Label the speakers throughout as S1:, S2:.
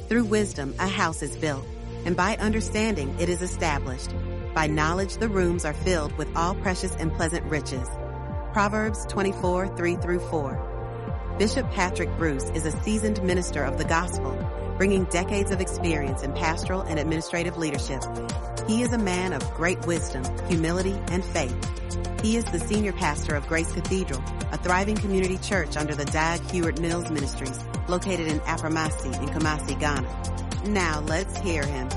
S1: Through wisdom, a house is built, and by understanding, it is established. By knowledge, the rooms are filled with all precious and pleasant riches. Proverbs 24:3-4. Bishop Patrick Bruce is a seasoned minister of the gospel, bringing decades of experience in pastoral and administrative leadership. He is a man of great wisdom, humility, and faith. He is the senior pastor of Grace Cathedral, a thriving community church under the Dag Heward-Mills Ministries, located in Aframasi in Kumasi, Ghana. Now let's hear him.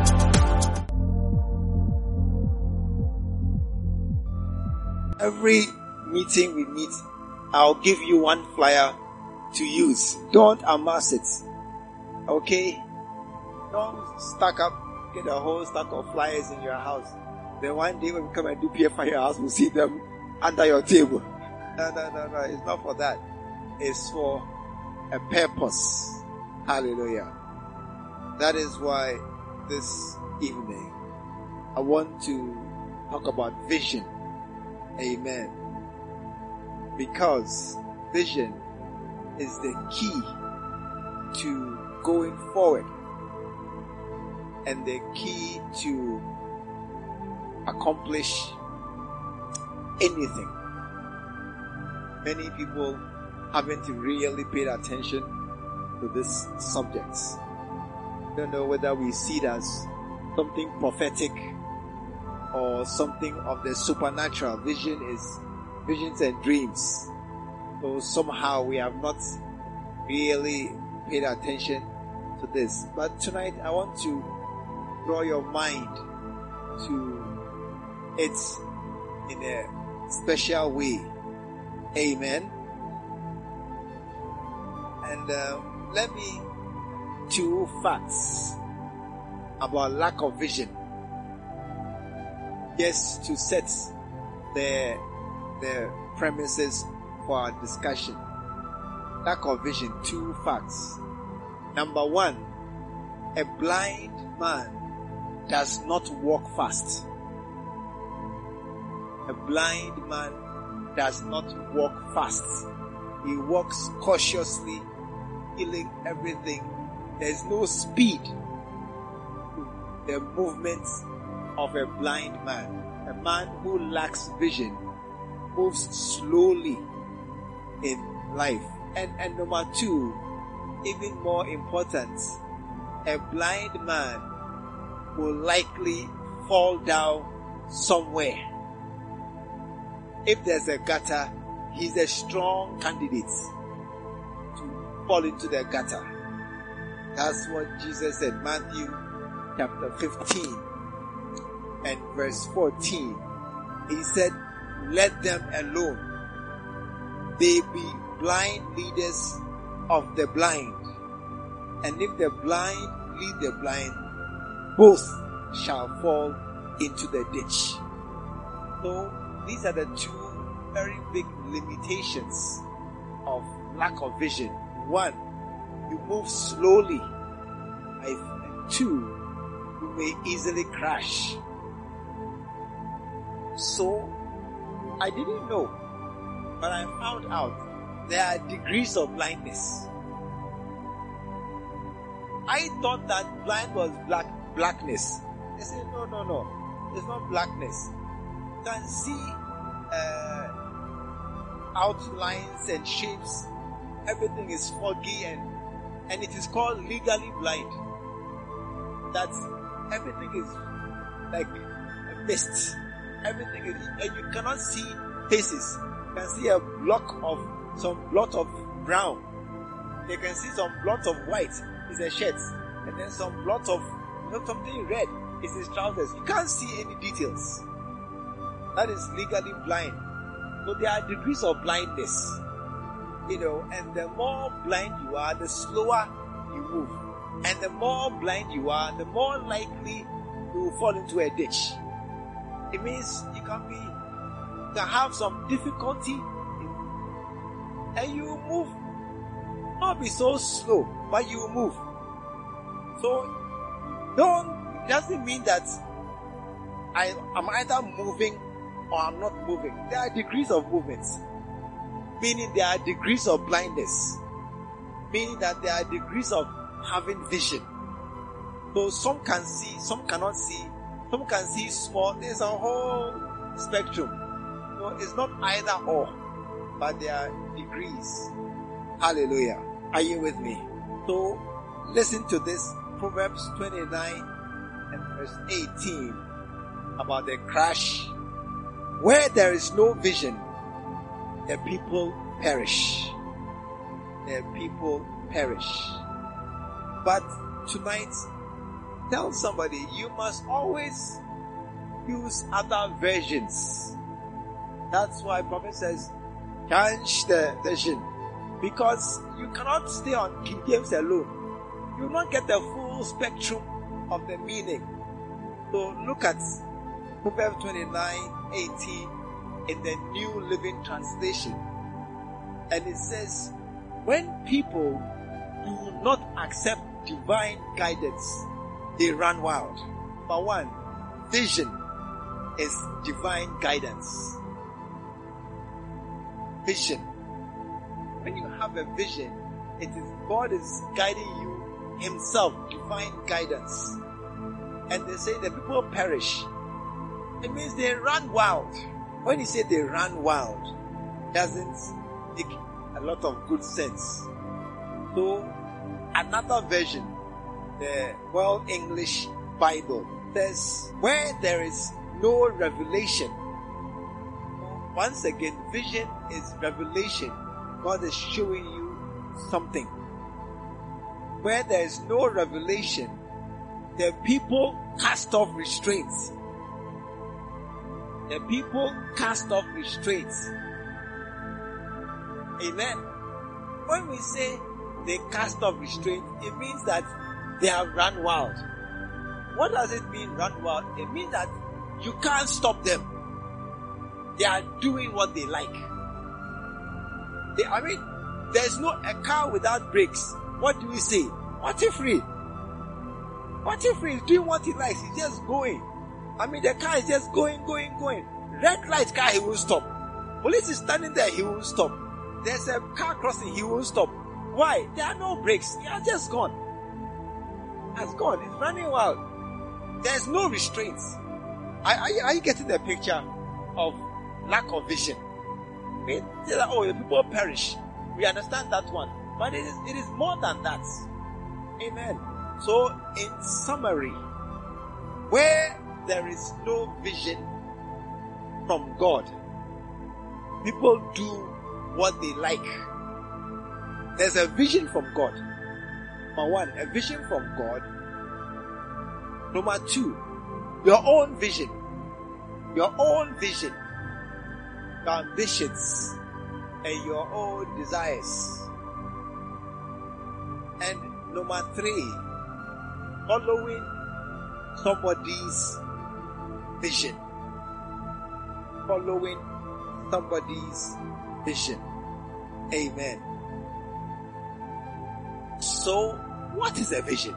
S2: Every meeting we meet, I'll give you one flyer to use. Don't amass it. Okay? Don't get a whole stack of flyers in your house. Then one day when we come and do PFI in your house, we'll see them under your table. No. It's not for that. It's for a purpose. Hallelujah. That is why this evening I want to talk about vision. Amen. Because vision is the key to going forward and the key to accomplish anything. Many people haven't really paid attention to this subject. Don't know whether we see it as something prophetic or something of the supernatural. Visions and dreams. So somehow we have not really paid attention to this. But tonight I want to draw your mind to it in a special way. Amen. And let me two facts about lack of vision. Yes, to set the premises for our discussion. Lack of vision, two facts. Number one, a blind man does not walk fast. A blind man does not walk fast. He walks cautiously, feeling everything. There's no speed to the movements of a blind man. A man who lacks vision moves slowly in life. And number two, even more important, a blind man will likely fall down somewhere. If there's a gutter, he's a strong candidate to fall into the gutter. That's what Jesus said, Matthew chapter 15 and verse 14. He said, let them alone. They be blind leaders of the blind. And if the blind lead the blind, both shall fall into the ditch. So these are the two very big limitations of lack of vision. One, you move slowly. And two, you may easily crash. So, I didn't know, but I found out there are degrees of blindness. I thought that blind was blackness. They said, no, it's not blackness. You can see outlines and shapes. Everything is foggy and it is called legally blind. That everything is like a mist. Everything is, and you cannot see faces. You can see some blot of brown. You can see some blot of white. It's a shirt, and then some blot of something red. It's his trousers. You can't see any details. That is legally blind. So there are degrees of blindness, and the more blind you are, the slower you move, and the more blind you are, the more likely you will fall into a ditch. It means you can have some difficulty, and you move. Not be so slow, but you move. So it doesn't mean that I'm either moving or I'm not moving. There are degrees of movements, meaning there are degrees of blindness, meaning that there are degrees of having vision. So some can see, some cannot see, some can see small. There's a whole spectrum. No, it's not either or, but there are degrees. Hallelujah. Are you with me? So listen to this, Proverbs 29 and verse 18 about the crash. Where there is no vision, the people perish. The people perish. But tonight, tell somebody, you must always use other versions. That's why prophet says, change the vision. Because you cannot stay on King James alone. You will not get the full spectrum of the meaning. So look at Proverbs 29:18 in the New Living Translation. And it says, when people do not accept divine guidance, they run wild. Number one, vision is divine guidance. Vision. When you have a vision, it is God is guiding you himself, divine guidance. And they say the people perish. It means they run wild. When you say they run wild, doesn't make a lot of good sense. So another version, the World English Bible, says where there is no revelation. Once again, vision is revelation. God is showing you something. Where there is no revelation, the people cast off restraints. The people cast off restraints. Amen. When we say they cast off restraints, it means that they have run wild. What does it mean, run wild? It means that you can't stop them. They are doing what they like. There's no a car without brakes. What do we say? What if free? What if he's doing what he likes? He's just going. The car is just going. Red light car, he won't stop. Police is standing there, he won't stop. There's a car crossing, he won't stop. Why? There are no brakes. He has just gone. Has gone. It's running wild. There's no restraints. Are you getting the picture of lack of vision? The people perish. We understand that one. But it is more than that. Amen. So, in summary, where there is no vision from God, people do what they like. There's a vision from God. Number one, a vision from God. Number two, your own vision. Your own vision. Your ambitions and your own desires. And number three, following somebody's vision. Following somebody's vision. Amen. So, what is a vision?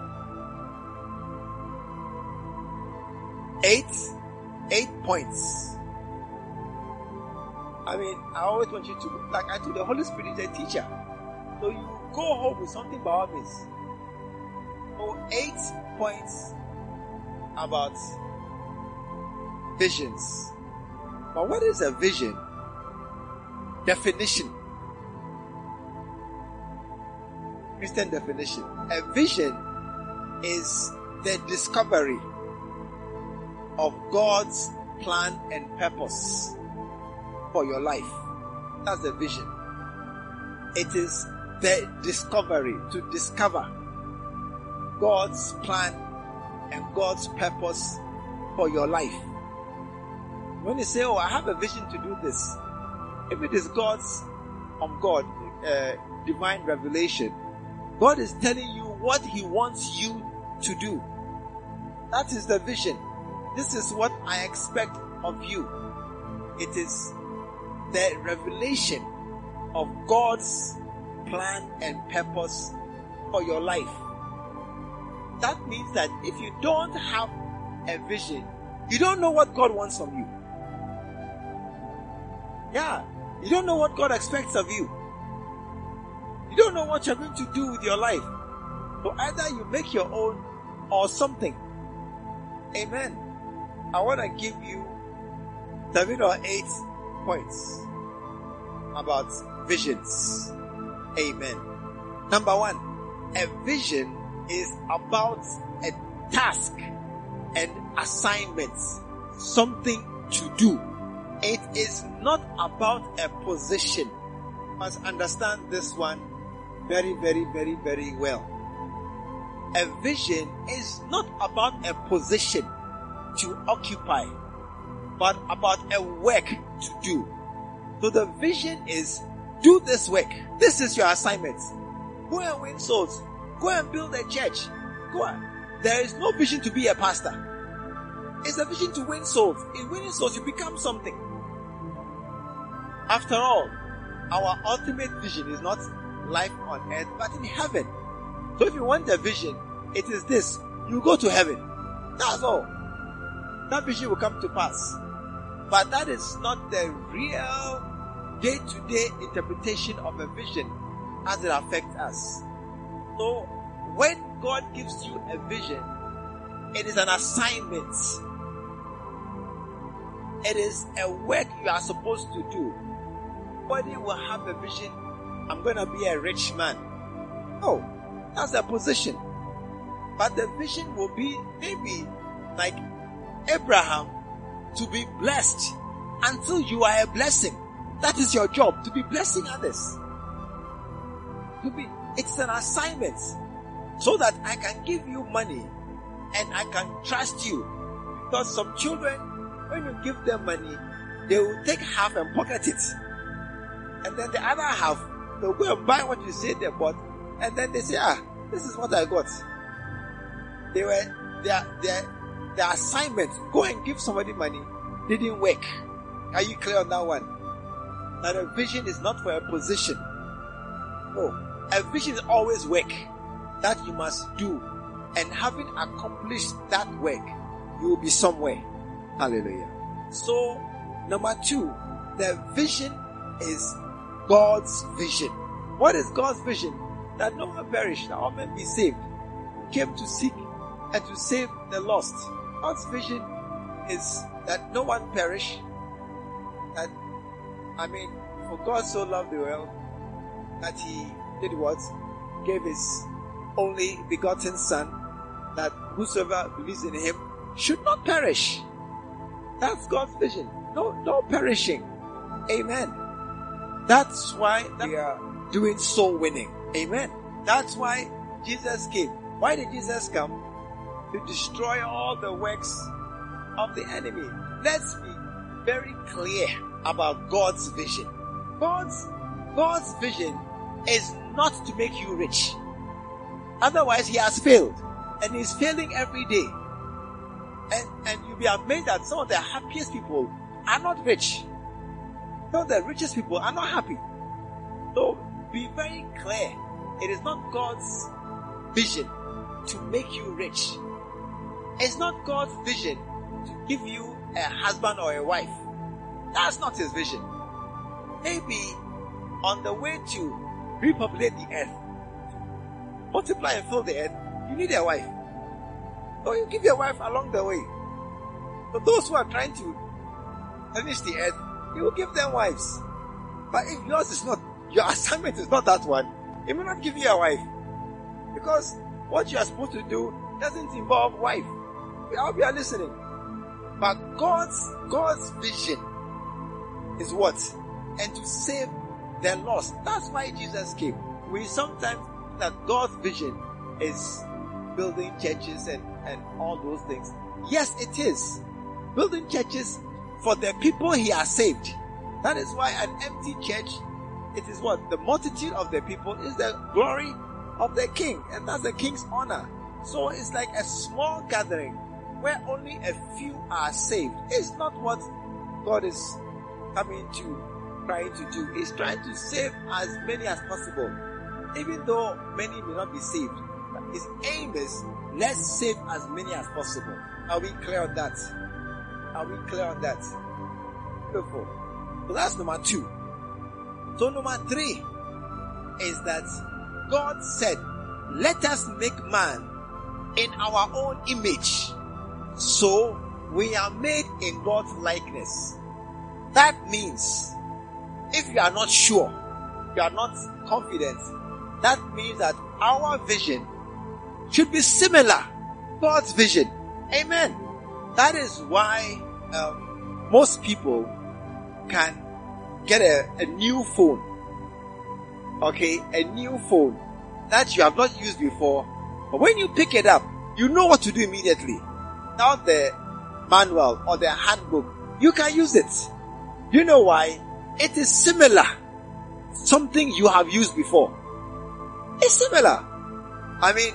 S2: 8 points. I always want you to, like I told the Holy Spirit is a teacher. So you go home with something by all means. So 8 points about visions. But what is a vision? Definition. Christian definition. A vision is the discovery of God's plan and purpose for your life. That's the vision. It is the discovery, to discover God's plan and God's purpose for your life. When you say, I have a vision to do this, if it is divine revelation, God is telling you what He wants you to do. That is the vision. This is what I expect of you. It is the revelation of God's plan and purpose for your life. That means that if you don't have a vision, you don't know what God wants from you. Yeah, you don't know what God expects of you. You don't know what you're going to do with your life. So either you make your own or something. Amen. I want to give you 7 or 8 points about visions. Amen. Number 1, a vision is about a task and assignment, something to do. It is not about a position. You must understand this one very, very, very, very well. A vision is not about a position to occupy, but about a work to do. So the vision is, do this work. This is your assignment. Go and win souls. Go and build a church. Go on. There is no vision to be a pastor. It's a vision to win souls. In winning souls, you become something. After all, our ultimate vision is not life on earth, but in heaven. So if you want a vision, it is this. You go to heaven. That's all. That vision will come to pass. But that is not the real day-to-day interpretation of a vision as it affects us. So when God gives you a vision, it is an assignment. It is a work you are supposed to do. Nobody will have a vision, I'm going to be a rich man. No, that's a position. But the vision will be maybe like Abraham, to be blessed until you are a blessing. That is your job, to be blessing others. It's an assignment so that I can give you money and I can trust you. Because some children, when you give them money, they will take half and pocket it. And then the other half, they'll go and buy what you say they bought. And then they say, this is what I got. Their assignment, go and give somebody money, didn't work. Are you clear on that one? That a vision is not for a position. No. A vision is always work that you must do. And having accomplished that work, you will be somewhere. Hallelujah. So, number 2, the vision is God's vision. What is God's vision? That no one perish, that all men be saved. He came to seek and to save the lost. God's vision is that no one perish. For God so loved the world that He did what? Gave His only begotten Son, that whosoever believes in Him should not perish. That's God's vision. No perishing. Amen. That's why we are doing soul winning. Amen. That's why Jesus came. Why did Jesus come? To destroy all the works of the enemy. Let's be very clear about God's vision. God's vision is not to make you rich. Otherwise, He has failed. And He's failing every day. And you'll be amazed that some of the happiest people are not rich. Some of the richest people are not happy. So be very clear. It is not God's vision to make you rich. It's not God's vision to give you a husband or a wife. That's not His vision. Maybe on the way to repopulate the earth, multiply and fill the earth, you need a wife. So you give your wife along the way. So those who are trying to finish the earth, you will give them wives. But if yours is not, your assignment is not that one, He may not give you a wife. Because what you are supposed to do doesn't involve wife. I hope you are listening. But God's vision is what? And to save the lost. That's why Jesus came. We sometimes think that God's vision is building churches and all those things. Yes, it is. Building churches for the people He has saved. That is why an empty church, it is what? The multitude of the people is the glory of the King. And that's the King's honor. So it's like a small gathering where only a few are saved. It's not what God is coming to, trying to do. He's trying to save as many as possible. Even though many may not be saved. His aim is, let's save as many as possible. Are we clear on that? Are we clear on that? Beautiful. So that's number 2. So number 3 is that God said let us make man in our own image. So we are made in God's likeness. That means if you are not sure, you are not confident, that means that our vision should be similar to God's vision. Amen. That is why most people can get a new phone. Okay, a new phone that you have not used before. But when you pick it up, you know what to do immediately. Now the manual or the handbook, you can use it. You know why? It is similar. Something you have used before. It's similar. I mean,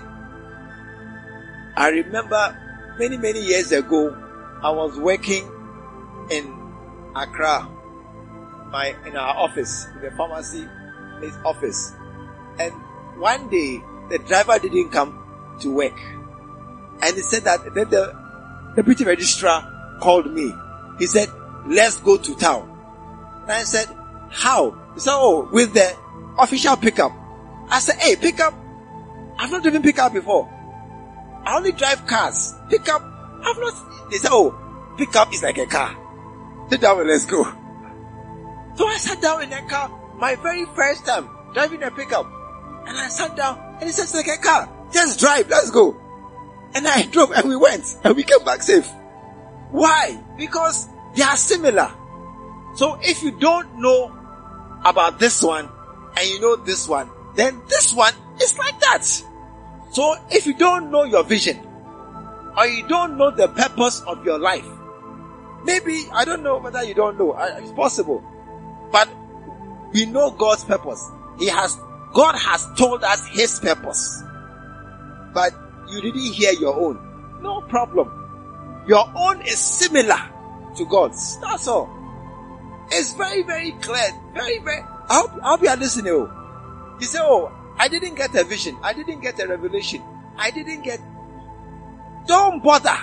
S2: I remember many years ago, I was working in Accra, in our office, in the pharmacy office. And one day, the driver didn't come to work. And he said that then the deputy registrar called me. He said, let's go to town. And I said, how? He said, oh, with the official pickup. I said, hey, pickup? I've not driven pickup before. I only drive cars. Pickup, I've not. They said, oh, pickup is like a car. Sit down and let's go. So I sat down in a car, my very first time driving a pickup. And I sat down and he said, it's like a car. Just drive, let's go. And I drove and we went and we came back safe. Why? Because they are similar. So if you don't know about this one and you know this one, then this one is like that. So if you don't know your vision or you don't know the purpose of your life, maybe, I don't know whether you don't know, it's possible. But we know God's purpose. God has told us His purpose. But you didn't hear your own. No problem. Your own is similar to God's. That's all. It's very, very clear. Very, very. I hope you are listening. You say, oh, I didn't get a vision. I didn't get a revelation. Don't bother.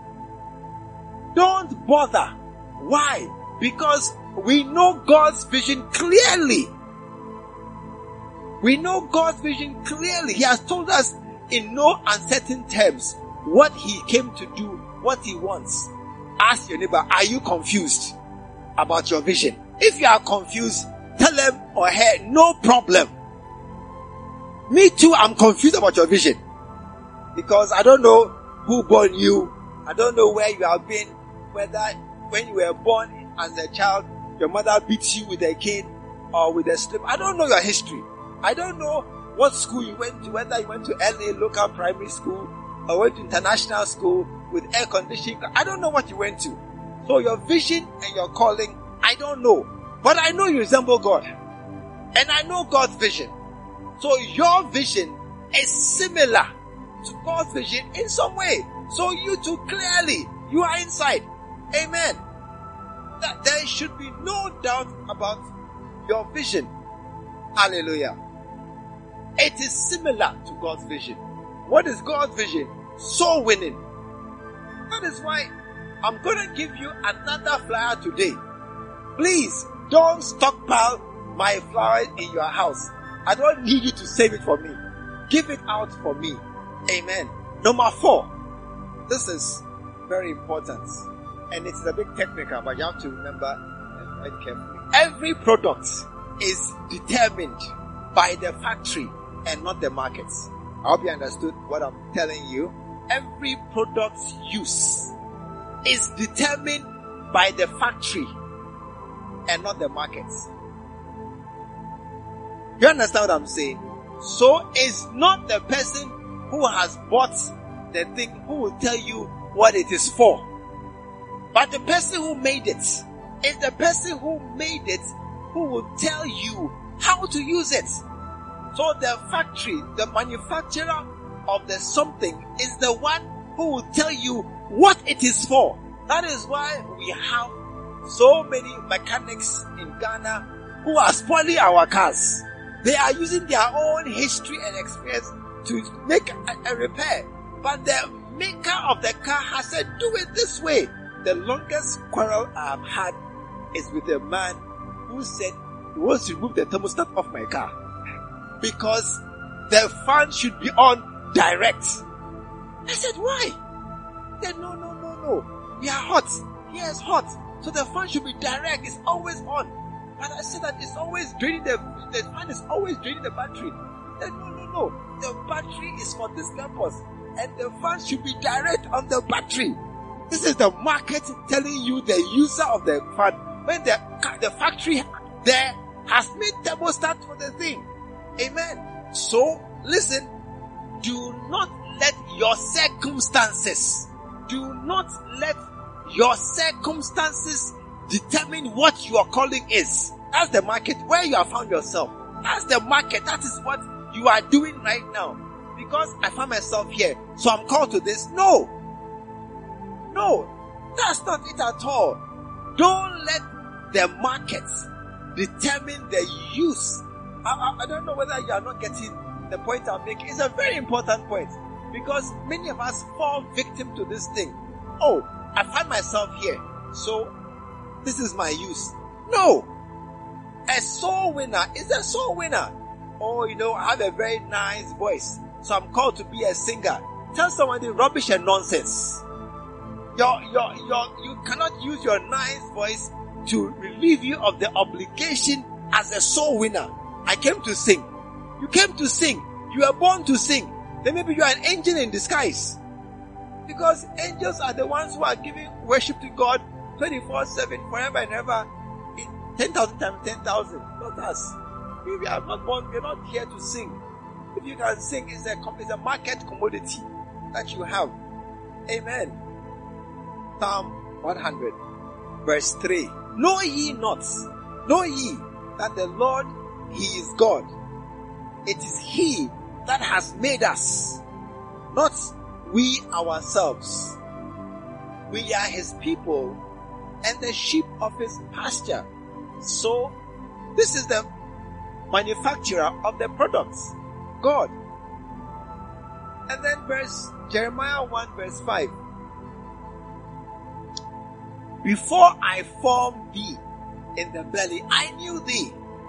S2: Don't bother. Why? Because we know God's vision clearly. We know God's vision clearly. He has told us in no uncertain terms what He came to do, what He wants. Ask your neighbor, are you confused about your vision? If you are confused, tell him or her, no problem. Me too, I'm confused about your vision. Because I don't know who born you. I don't know where you have been. Whether when you were born as a child, your mother beat you with a cane or with a slip. I don't know your history. I don't know what school you went to, whether you went to LA local primary school or went to international school with air conditioning. I don't know what you went to. So your vision and your calling, I don't know. But I know you resemble God. And I know God's vision. So your vision is similar to God's vision in some way. So you too clearly, you are inside. Amen. There should be no doubt about your vision. Hallelujah. It is similar to God's vision. What is God's vision? Soul winning. That is why I'm going to give you another flyer today. Please don't stockpile my flowers in your house. I don't need you to save it for me. Give it out for me. Amen. Number 4. This is very important. And it's a bit technical, but you have to remember very carefully. Every product is determined by the factory and not the markets. I hope you understood what I'm telling you. Every product's use is determined by the factory and not the markets. You understand what I'm saying? So it's not the person who has bought the thing who will tell you what it is for. But the person who made it is the person who made it who will tell you how to use it. So the factory, the manufacturer of the something is the one who will tell you what it is for. That is why we have so many mechanics in Ghana who are spoiling our cars. They are using their own history and experience to make a repair. But the maker of the car has said, do it this way. The longest quarrel I've had is with a man who said he wants to remove the thermostat of my car. Because the fan should be on direct. I said, why? He said, no. We are hot. Here is hot. So the fan should be direct. It's always on. But I said that it's always draining the fan is always draining the battery. He said, no. The battery is for this purpose. And the fan should be direct on the battery. This is the market telling you the user of the fan. When the factory there has made thermostat for the thing. Amen. So, listen. Do not let your circumstances determine what your calling is. That's the market where you have found yourself. That's the market. That is what you are doing right now. Because I found myself here, so I'm called to this. No, that's not it at all. Don't let the market determine the use. I don't know whether you are not getting the point I'm making. It's a very important point. Because many of us fall victim to this thing. Oh, I find myself here, so this is my use. No. A soul winner is a soul winner. Oh, I have a very nice voice, so I'm called to be a singer. Tell someone the rubbish and nonsense. You cannot use your nice voice to relieve you of the obligation as a soul winner. I came to sing. You came to sing. You were born to sing. Then maybe you are an angel in disguise. Because angels are the ones who are giving worship to God 24/7, forever and ever, 10,000 times 10,000. Not us. We are not born. We are not here to sing. If you can sing, it's a market commodity that you have. Amen. Psalm 100, verse 3. Know ye that the Lord, He is God. It is He that has made us, not we ourselves. We are His people and the sheep of His pasture. So, this is the manufacturer of the products, God. And then Jeremiah 1 verse 5. Before I formed thee in the belly, I knew thee.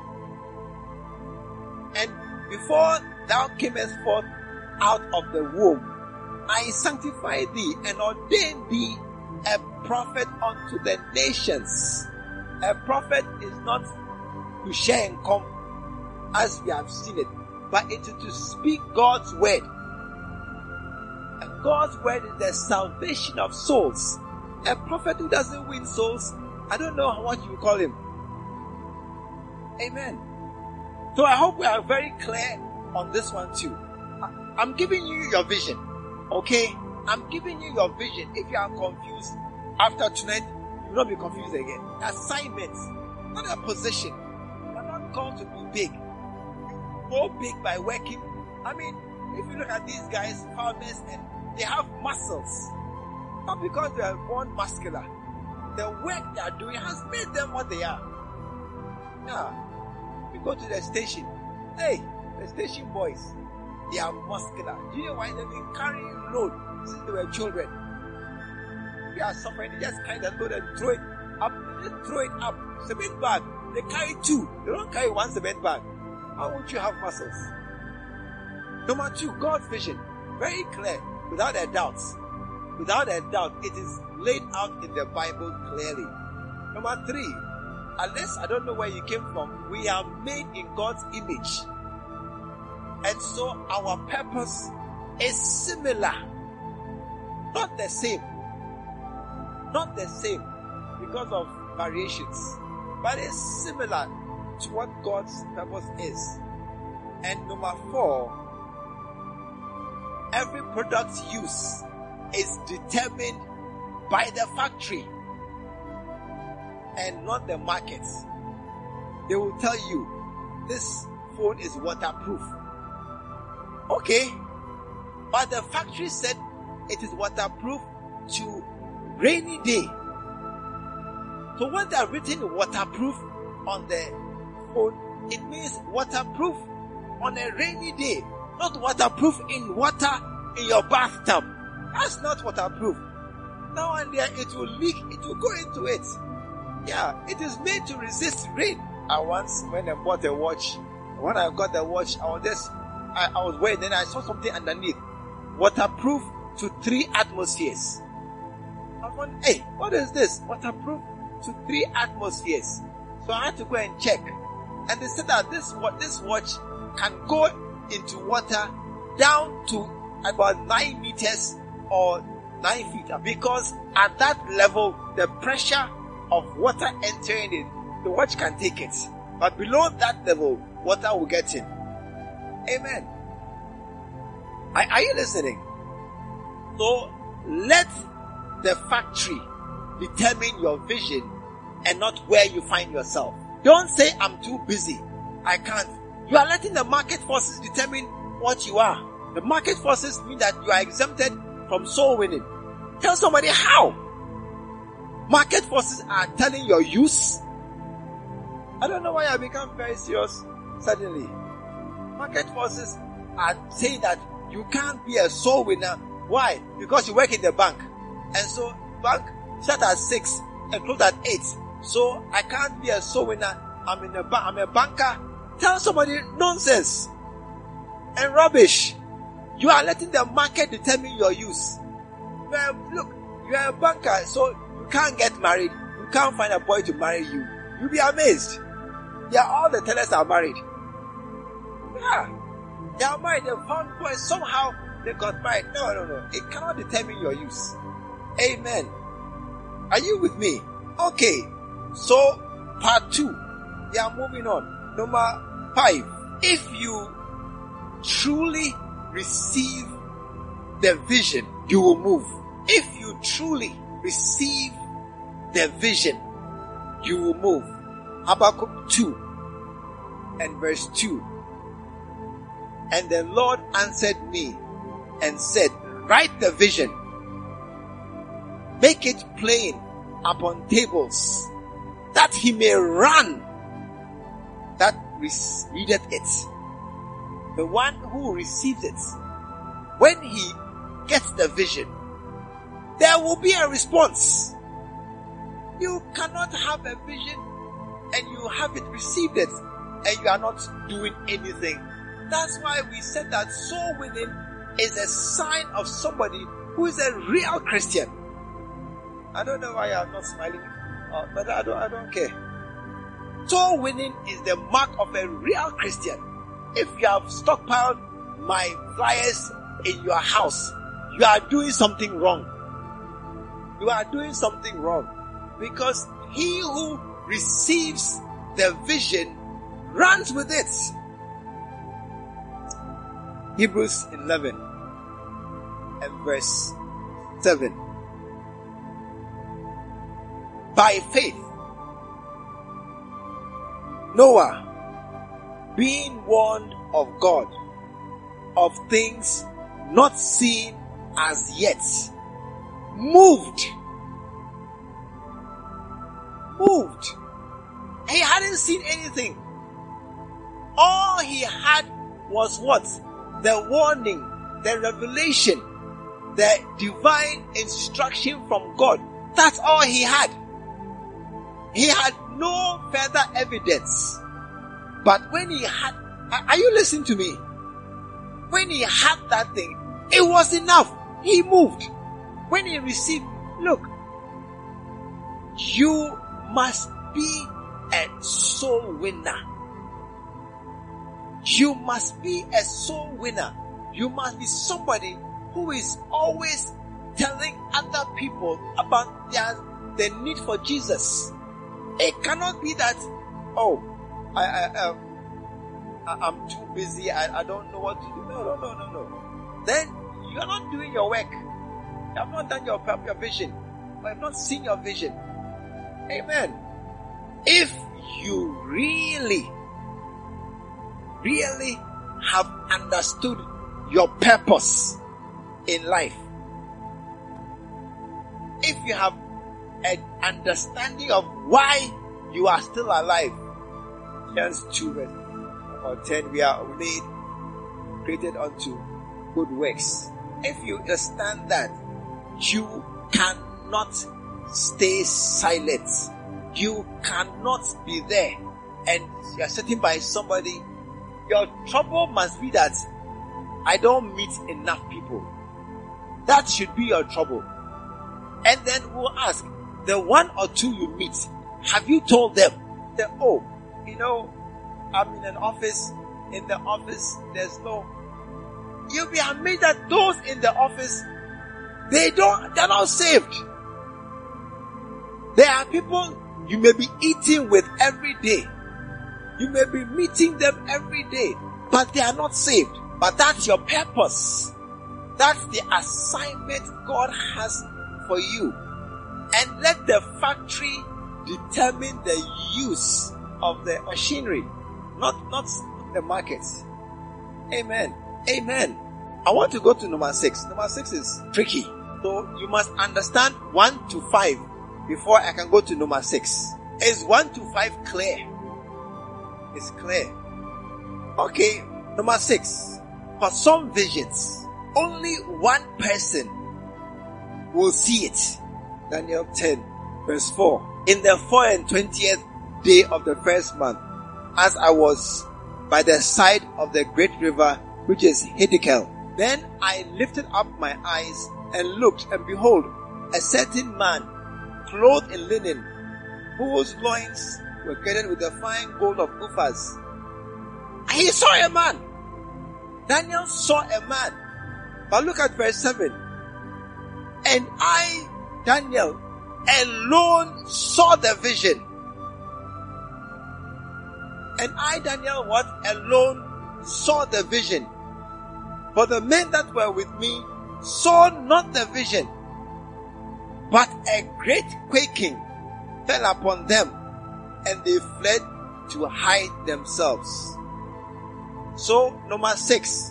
S2: And before thou camest forth out of the womb, I sanctified thee and ordained thee a prophet unto the nations. A prophet is not to share and come as we have seen it, but it is to speak God's word. And God's word is the salvation of souls. A prophet who doesn't win souls, I don't know what you call him. Amen. So I hope we are very clear on this one too. I'm giving you your vision. Okay? I'm giving you your vision. If you are confused after tonight, you will not be confused again. Assignments, not a position. You are not called to be big. You go big by working. I mean, if you look at these guys, farmers, and they have muscles. Not because they are born muscular. The work they are doing has made them what they are. Yeah. We go to the station. Hey, the station boys, they are muscular. Do you know why they've been carrying load since they were children? We are suffering. They just carry the load and throw it up. They throw it up. Cement bag. They carry two. They don't carry one cement bag. How would you have muscles? Number 2, God's vision. Very clear. Without a doubt. Without a doubt. It is laid out in the Bible clearly. Number 3. Unless I don't know where you came from, we are made in God's image. And so our purpose is similar. Not the same. Not the same because of variations. But it's similar to what God's purpose is. And number 4, every product's use is determined by the factory and not the market. They will tell you this phone is waterproof. Okay, but the factory said it is waterproof to rainy day. So when they are written waterproof on the phone, it means waterproof on a rainy day, not waterproof in water in your bathtub. That's not waterproof. Now and there it will leak, it will go into it. Yeah, it is made to resist rain. I once, when I bought a watch, when I got the watch, I was just I was wearing, then I saw something underneath. Waterproof to 3 atmospheres. I was wondering, hey, what is this? Waterproof to 3 atmospheres. So I had to go and check. And they said that this watch can go into water down to about 9 meters or 9 feet. Because at that level, the pressure of water entering it, the watch can take it. But below that level, water will get in. Amen. Are you listening? So let the factory determine your vision and not where you find yourself. Don't say, I'm too busy, I can't. You are letting the market forces determine what you are. The market forces mean that you are exempted from soul winning. Tell somebody how. Market forces are telling your use. I don't know why I become very serious suddenly. Market forces are saying that you can't be a soul winner. Why? Because you work in the bank. And so bank start at 6 and close at 8. So I can't be a soul winner. I'm a banker. Tell somebody nonsense and rubbish. You are letting the market determine your use. Look, you are a banker, so you can't get married. You can't find a boy to marry you. You'll be amazed. Yeah, all the tellers are married. Yeah, they are married. They found boys. Somehow they got married. No. It cannot determine your use. Amen. Are you with me? Okay. So, part 2. Yeah, moving on. Number 5. If you truly receive the vision, you will move. If you truly receive the vision, you will move. Habakkuk 2 and verse 2. And the Lord answered me and said, write the vision, make it plain upon tables, that he may run that readeth it. The one who receives it, when he gets the vision, there will be a response. You cannot have a vision and you have it, received it, and you are not doing anything. That's why we said that soul winning is a sign of somebody who is a real Christian. I don't know why I'm not smiling, but I don't care. Soul winning is the mark of a real Christian. If you have stockpiled my flyers in your house, you are doing something wrong. You are doing something wrong. Because he who receives the vision runs with it. Hebrews 11 and verse 7. By faith, Noah, being warned of God of things not seen as yet, moved. He hadn't seen anything. All he had was what? The warning, the revelation, the divine instruction from God. That's all he had. He had no further evidence. But when he had, are you listening to me? When he had that thing, it was enough. He moved. When he received, look, you must be a soul winner. You must be a soul winner. You must be somebody who is always telling other people about the need for Jesus. It cannot be that, I'm too busy, I don't know what to do. No. Then you are not doing your work. You have not done your vision. You have not seen your vision. Amen. If you really have understood your purpose in life, if you have an understanding of why you are still alive, James 2 verse 10, we are made, created unto good works. If you understand that, you cannot stay silent. You cannot be there and you are sitting by somebody. Your trouble must be that I don't meet enough people. That should be your trouble. And then we'll ask, the one or two you meet, have you told them that, oh, I'm in an office, in the office, there's no... You'll be amazed that those in the office, they're not saved. There are people you may be eating with every day. You may be meeting them every day, but they are not saved. But that's your purpose. That's the assignment God has for you. And let the factory determine the use of the machinery, not the market. Amen. Amen. I want to go to number 6. Number 6 is tricky. So you must understand 1 to 5 before I can go to number 6. Is 1 to 5 clear? It's clear. Okay, number 6. For some visions, only one person will see it. Daniel 10 verse 4. In the 4th and 20th day of the first month, as I was by the side of the great river, which is Hiddekel, then I lifted up my eyes and looked, and behold, a certain man clothed in linen, whose loins were girded with the fine gold of Uphaz. And he saw a man. Daniel saw a man. But look at verse 7. And I, Daniel, alone saw the vision. And I, Daniel, what? Alone saw the vision. For the men that were with me saw not the vision, but a great quaking fell upon them, and they fled to hide themselves. So, number 6.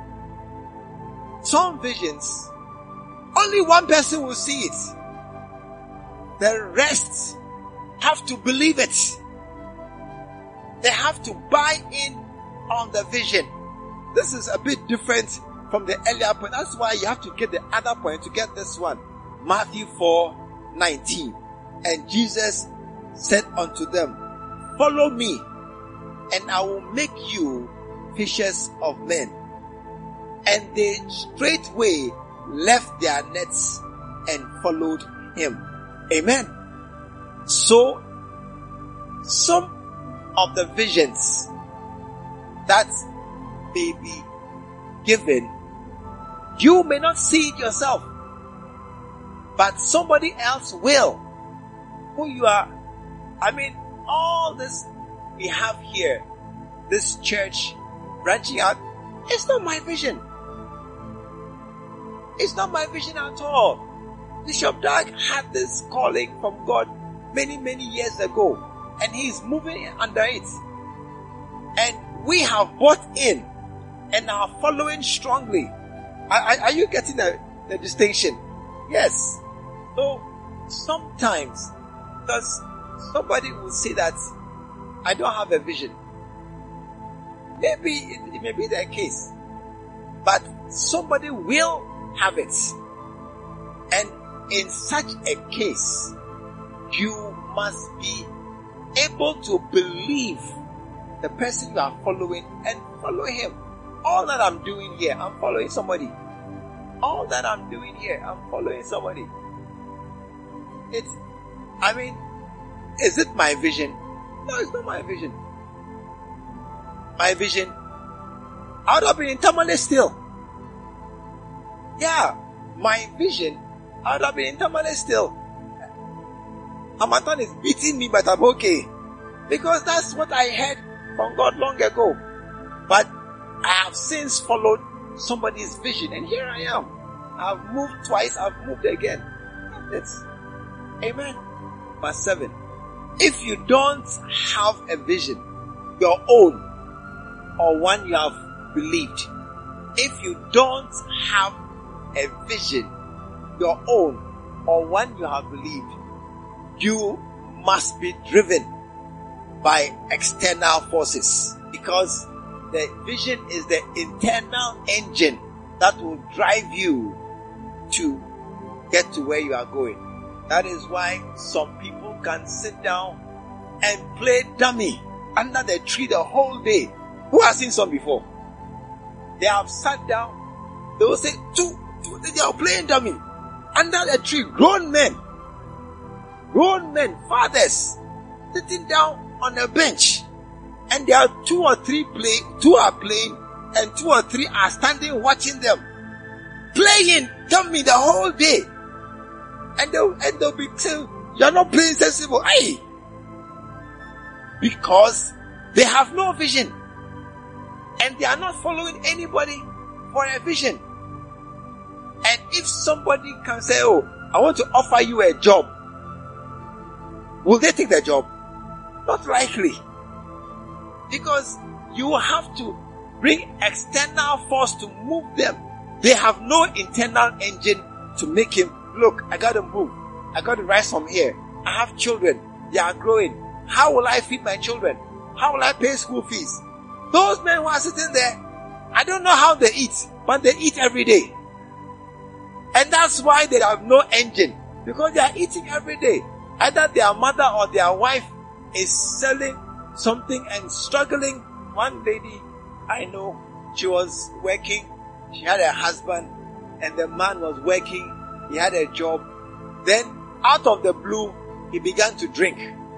S2: Some visions, only one person will see it. The rest have to believe it. They have to buy in on the vision. This is a bit different from the earlier point. That's why you have to get the other point to get this one. Matthew 4:19. And Jesus said unto them, follow me, and I will make you fishers of men. And they straightway left their nets and followed him. Amen. So, some of the visions that may be given, you may not see it yourself, but somebody else will. Who you are. All this we have here, this church branching out, it's not my vision. It's not my vision at all. Bishop Dag had this calling from God many, many years ago, and he's moving under it. And we have bought in and are following strongly. Are you getting the distinction? Yes. So sometimes, because somebody will say that I don't have a vision. Maybe it may be the case, but somebody will have it. And in such a case, you must be able to believe the person you are following and follow him. All that I'm doing here, I'm following somebody. All that I'm doing here, I'm following somebody. Is it my vision? No, it's not my vision. My vision, I would have been in Tamale still. Yeah, my vision, I would have been in Tamale still. Hamatan is beating me, but I'm okay. Because that's what I heard from God long ago. But I have since followed somebody's vision, and here I am. I've moved twice, I've moved again. It's Amen. Verse 7. If you don't have a vision, your own, or one you have believed, if you don't have a vision, your own, or one you have believed, you must be driven by external forces, because the vision is the internal engine that will drive you to get to where you are going. That is why some people can sit down and play dummy under the tree the whole day. Who has seen some before? They have sat down. They will say, they are playing dummy. Under a tree, grown men, fathers, sitting down on a bench. And there are 2 or 3 2 are playing, and 2 or 3 are standing watching them. Playing dummy the whole day. And they'll be saying, you're not playing sensible. Aye. Because they have no vision. And they are not following anybody for a vision. And if somebody can say, oh, I want to offer you a job, will they take the job? Not likely. Because you have to bring external force to move them. They have no internal engine to make him, look, I got to move. I got to rise from here. I have children. They are growing. How will I feed my children? How will I pay school fees? Those men who are sitting there, I don't know how they eat, but they eat every day. And that's why they have no engine. Because they are eating every day. Either their mother or their wife is selling something and struggling. One lady I know, she was working. She had a husband and the man was working. He had a job. Then out of the blue, he began to drink.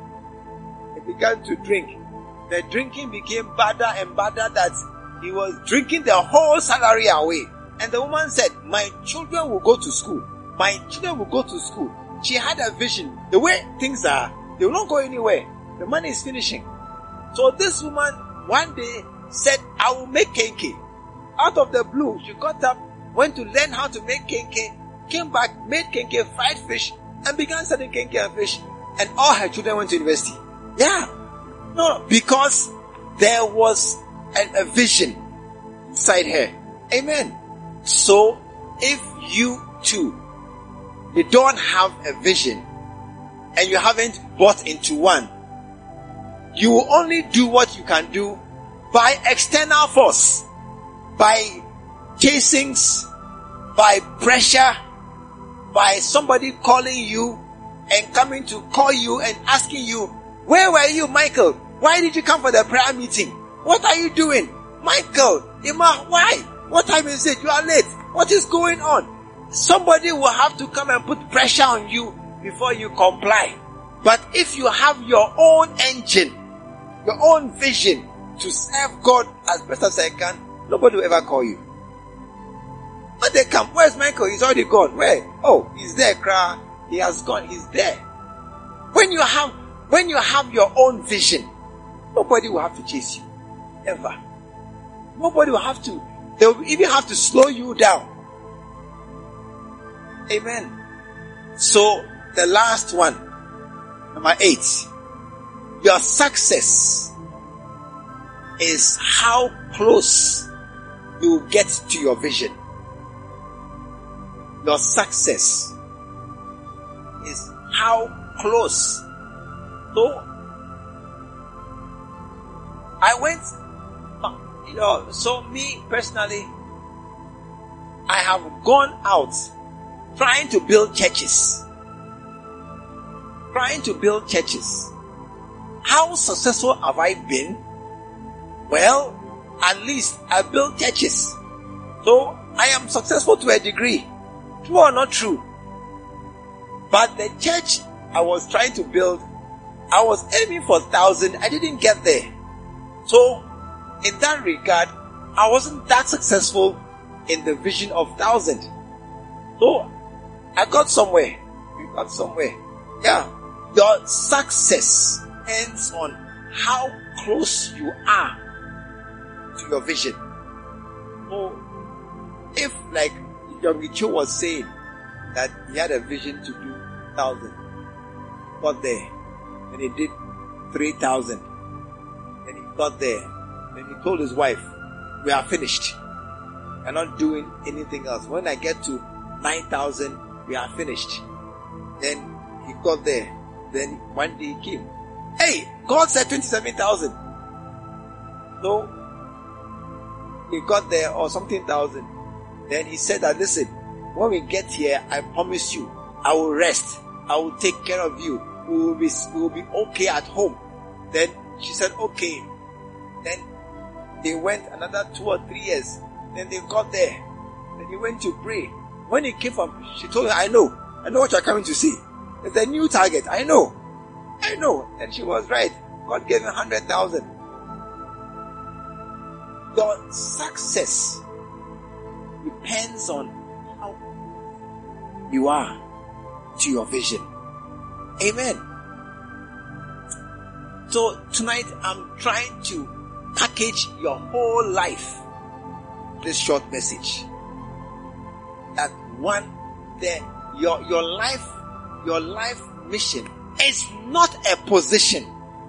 S2: The drinking became badder and badder that he was drinking the whole salary away. And the woman said, my children will go to school. She had a vision. The way things are, they will not go anywhere. The money is finishing. So this woman one day said, I will make kenkey. Out of the blue, she got up, went to learn how to make kenkey, came back, made kenkey, fried fish, and began selling kenkey and fish. And all her children went to university. Yeah. No, because there was a vision inside her. Amen. So, if you too, you don't have a vision, and you haven't bought into one, you will only do what you can do by external force, by chasings, by pressure, by somebody calling you and coming to call you and asking you, where were you, Michael? Why did you come for the prayer meeting? What are you doing? Michael, Emma, why? What time is it? You are late. What is going on? Somebody will have to come and put pressure on you before you comply. But if you have your own engine, your own vision to serve God as best as I can, nobody will ever call you. When they come, where's Michael? He's already gone. Where? Oh, he's there, cry. He has gone. He's there. When you have your own vision, nobody will have to chase you. Ever. Nobody will have to. They will even have to slow you down. Amen. So, the last one, number 8. Your success is how close you get to your vision. Your success is how close. So, I went, so me personally, I have gone out trying to build churches. How successful have I been? Well, at least I built churches. So, I am successful to a degree. True or not true? But the church I was trying to build, I was aiming for 1,000. I didn't get there. So, in that regard, I wasn't that successful in the vision of 1,000. So, I got somewhere. Yeah. Your success ends on how close you are to your vision. So, if like Young Cho was saying that he had a vision to do 1,000, got there, and he did 3,000, and he got there, and he told his wife, we are finished. We're not doing anything else. When I get to 9,000, we are finished. Then he got there. Then one day he came. Hey, God said 27,000. So he got there or something thousand. Then he said that, listen, when we get here, I promise you, I will rest. I will take care of you. We will be okay at home. Then she said, okay. Then they went another 2 or 3 years. Then they got there. Then he went to pray. When he came from, she told him, I know what you're coming to see. It's a new target. I know. And she was right. God gave him 100,000. Your success depends on how you are to your vision. Amen. So tonight I'm trying to package your whole life. This short message. That one, your life mission is not a position.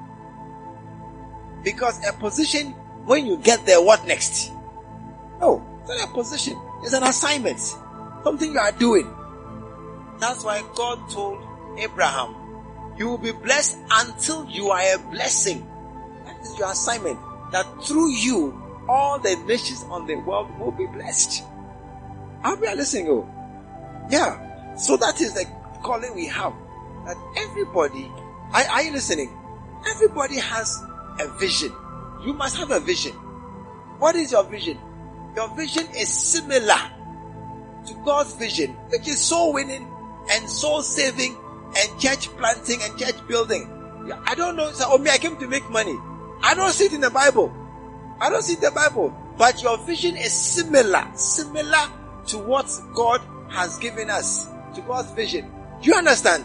S2: Because a position, when you get there, what next? No, it's not a position. It's an assignment. Something you are doing. That's why God told Abraham, you will be blessed until you are a blessing. That is your assignment. That through you, all the nations on the world will be blessed. Are we listening? Oh, yeah. So that is the calling we have. That everybody, are you listening? Everybody has a vision. You must have a vision. What is your vision? Your vision is similar to God's vision, which is soul winning and soul saving and church planting and church building. I don't know. So, I came to make money. I don't see it in the Bible. But your vision is similar to what God has given us, to God's vision. Do you understand?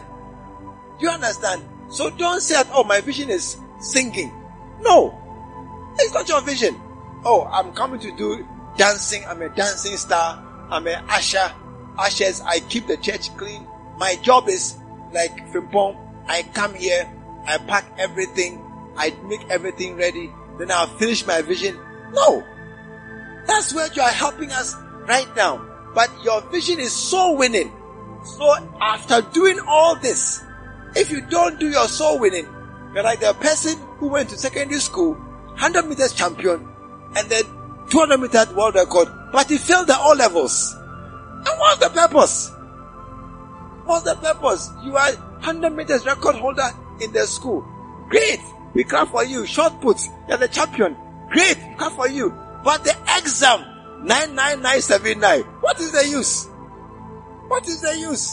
S2: So don't say that, my vision is singing. No, it's not your vision. I'm coming to do dancing. I'm a dancing star. I'm an usher. Ushers, I keep the church clean. My job is like Frimpong. I come here, I pack everything, I make everything ready, then I'll finish my vision. No, that's where you are helping us right now. But your vision is soul winning. So after doing all this, if you don't do your soul winning, you're like the person who went to secondary school, 100 meters champion, and then 200 meters world record, but he failed the O-levels. And what's the purpose? You are 100 meters record holder in the school. Great. We clap for you. Short puts. You're the champion. Great. We clap for you. But the exam, 99979. What is the use? No, what is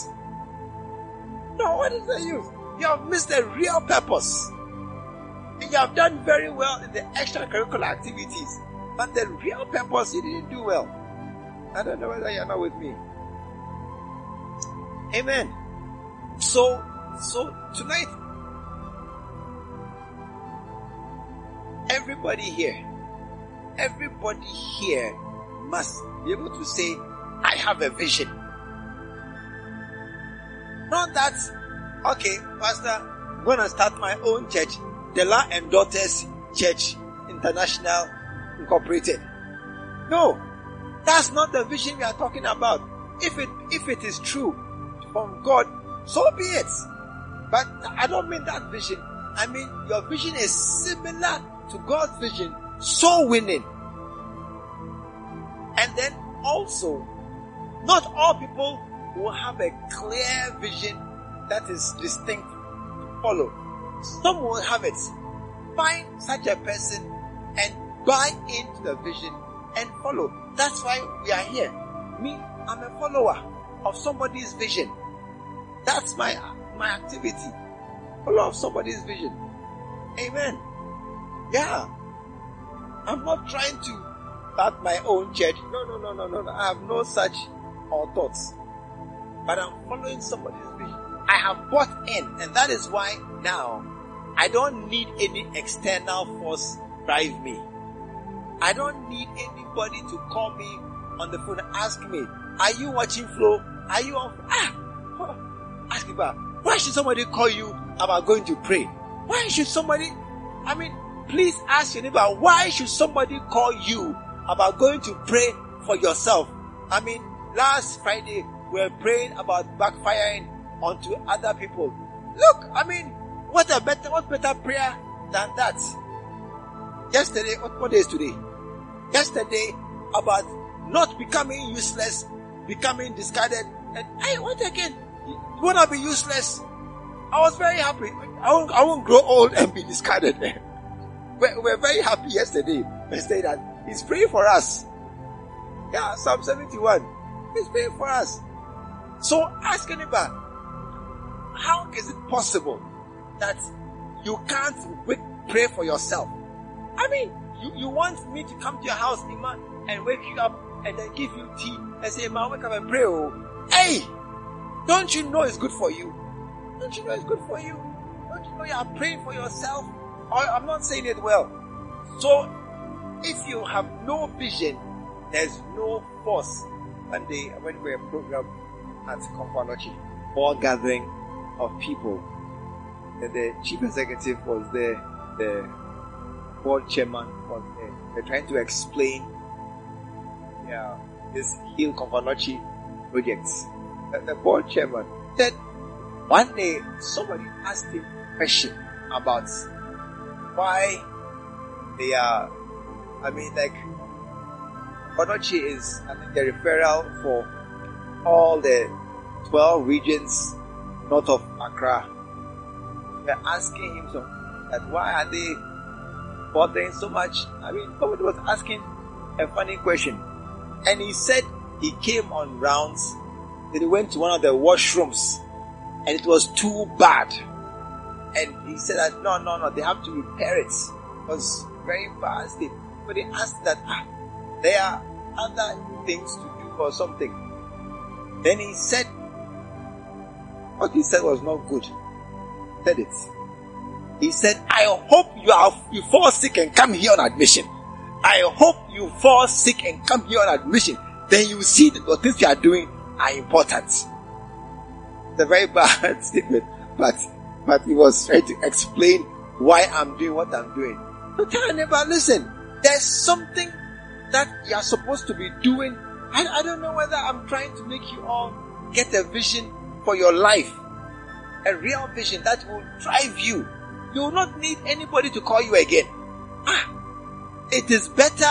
S2: the use? You have missed the real purpose. And you have done very well in the extracurricular activities. But the real purpose, you didn't do well. I don't know whether you're not with me. Amen. So tonight, everybody here must be able to say, I have a vision. Not that, okay, Pastor, I'm going to start my own church, Dela and Daughters Church International Incorporated. No, that's not the vision we are talking about. If it is true from God, so be it. But I don't mean that vision. I mean your vision is similar to God's vision, soul winning. And then also, not all people will have a clear vision that is distinct to follow. Some will have it. Find such a person and buy into the vision and follow. That's why we are here. Me, I'm a follower of somebody's vision. That's my activity. Follow of somebody's vision. Amen. Yeah. I'm not trying to start my own church. No. I have no such thoughts. But I'm following somebody's vision. I have bought in, and that is why now I don't need any external force drive me. I don't need anybody to call me on the phone and ask me, are you watching Flow? Are you on? Ask me back. Why should somebody call you about going to pray? Why should somebody, please ask your neighbor, why should somebody call you about going to pray for yourself? Last Friday, we were praying about backfiring onto other people. Look, what better prayer than that? Yesterday, what day is today? Yesterday, about not becoming useless, becoming discarded. And what again? You want to be useless? I was very happy. I won't grow old and be discarded. We're very happy yesterday. We say that He's praying for us. Yeah, Psalm 71. He's praying for us. So ask your neighbor, how is it possible that you can't pray for yourself? I mean, you want me to come to your house, Iman, and wake you up and then give you tea and say, Iman, wake up and pray. Oh, hey, don't you know it's good for you? Don't you know it's good for you? Don't you know you are praying for yourself? Or I'm not saying it well. So, if you have no vision, there's no force. One day, when we were programmed at Komfanochi, all gathering of people, the chief executive was there, the board chairman was there. They're trying to explain this Heal Komfanochi project. The board chairman said one day somebody asked him a question about why they are, Komfanochi is, the referral for all the 12 regions north of Accra. They're asking him that why are they bothering so much? Somebody was asking a funny question. And he said he came on rounds, that he went to one of the washrooms, and it was too bad. And he said that, no, they have to repair it. It was very bad. But they asked that, there are other things to do or something. Then he said, what he said was not good. He said it. He said, I hope you fall sick and come here on admission. I hope you fall sick and come here on admission. Then you see that the things you are doing are important. It's a very bad statement, but he was trying to explain why I'm doing what I'm doing. So tell your neighbor, listen, there's something that you are supposed to be doing. I don't know whether I'm trying to make you all get a vision for your life. A real vision that will drive you. You will not need anybody to call you again. It is better,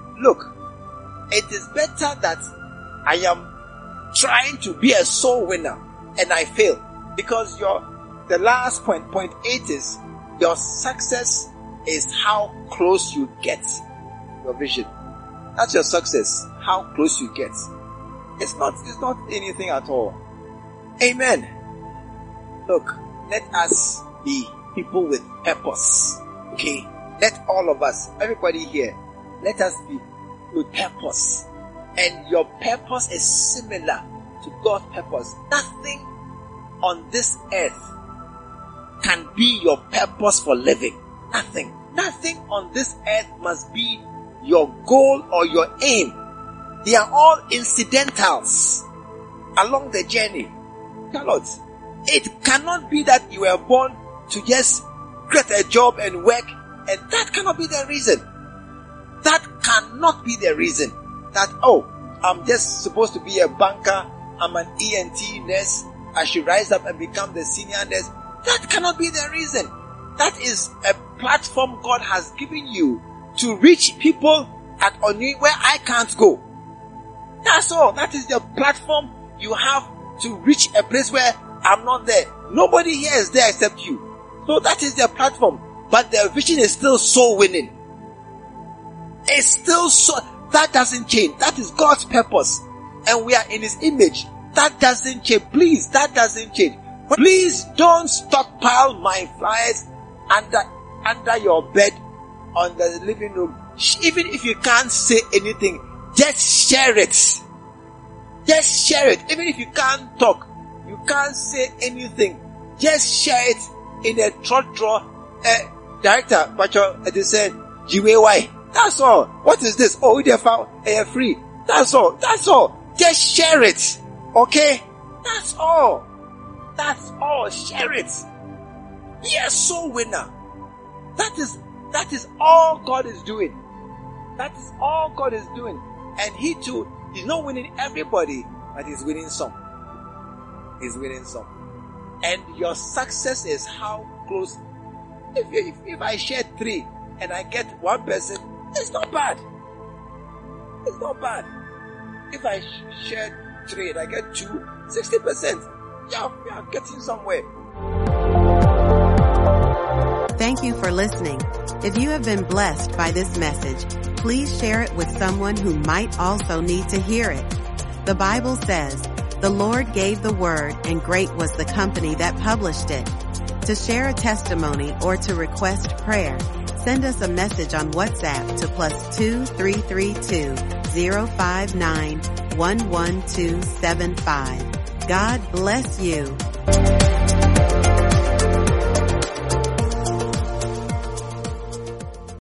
S2: it is better that I am trying to be a soul winner and I fail. Because the last point 8 is, your success is how close you get your vision. That's your success, how close you get. It's not anything at all. Amen. Look, let us be people with purpose. Okay? Let all of us, everybody here, let us be with purpose. And your purpose is similar to God's purpose. Nothing on this earth can be your purpose for living. Nothing. Nothing on this earth must be your goal or your aim. They are all incidentals along the journey. Lord, it cannot be that you were born to just get a job and work, and that cannot be the reason. That cannot be the reason. That, I'm just supposed to be a banker, I'm an ENT nurse, I should rise up and become the senior nurse. That cannot be the reason. That is a platform God has given you to reach people at Onui where I can't go. That's all. That is the platform you have to reach a place where I'm not there. Nobody here is there except you. So that is their platform. But their vision is still soul winning. It's still so. That doesn't change. That is God's purpose. And we are in His image. That doesn't change. Please, that doesn't change. Please don't stockpile my flyers under your bed on the living room. Even if you can't say anything, just share it. Just share it. Even if you can't talk, you can't say anything, just share it in a throat drawer. Director, Pacho, they said, GWY. That's all. What is this? Oh, they found free. That's all. That's all. Just share it. Okay? That's all. That's all. Share it. Be a soul winner. That is all God is doing. That is all God is doing. And He too, He's not winning everybody, but He's winning some. He's winning some. And your success is how close. If I share 3 and I get 1 person, it's not bad. It's not bad. If I share 3 and I get 2, 60%. Yeah, we are getting somewhere.
S1: Thank you for listening. If you have been blessed by this message, please share it with someone who might also need to hear it. The Bible says, "The Lord gave the word, and great was the company that published it." To share a testimony or to request prayer, send us a message on WhatsApp to +2 332 059 11275. God bless you.